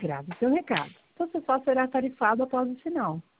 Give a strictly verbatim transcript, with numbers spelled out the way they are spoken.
grave o seu recado. Você só será tarifado após o sinal.